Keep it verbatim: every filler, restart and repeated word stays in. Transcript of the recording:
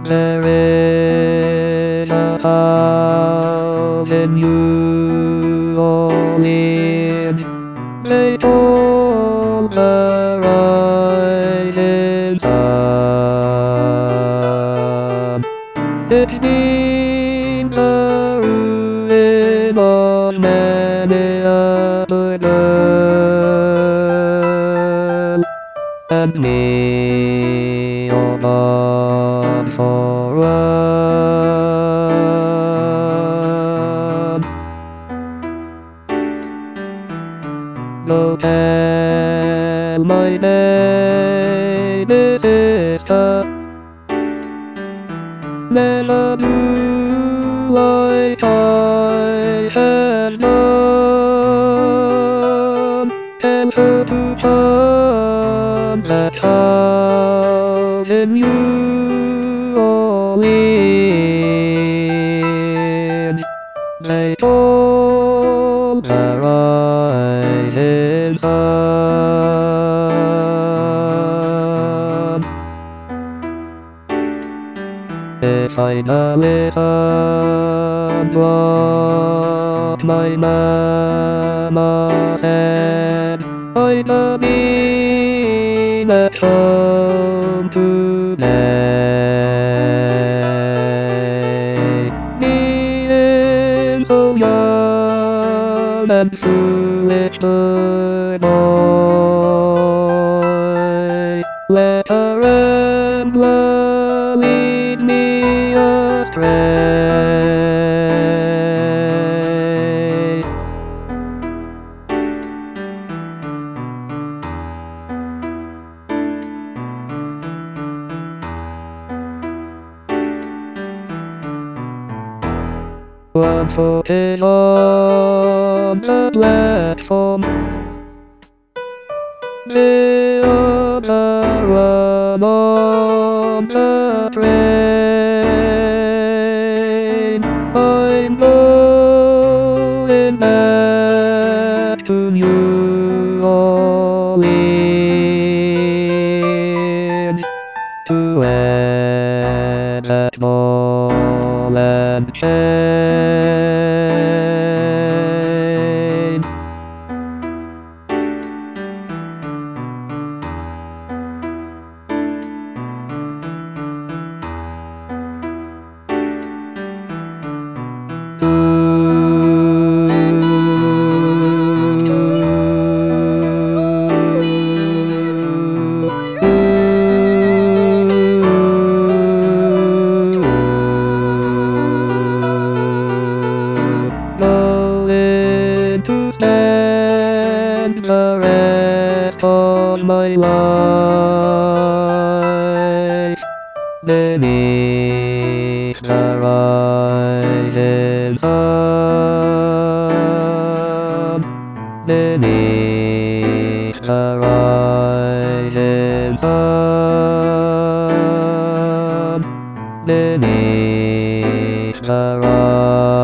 There is a house in New Orleans. They told the rising sun. It's been the ruin of many a girl, and me all but for one. Go tell my baby sister, never do like I had done. Tell her to turn that house in New Orleans. They told the rising sun. If I listened what my mama said, I'd have been at home today. Being so young and foolish, good boy, let her rambler lead me astray. One foot is on the platform, the other one on the train. I'm going back to New Orleans to wed that ball and chain. Going to spend the rest of my life beneath the rising sun, beneath the rising sun, beneath the rising sun.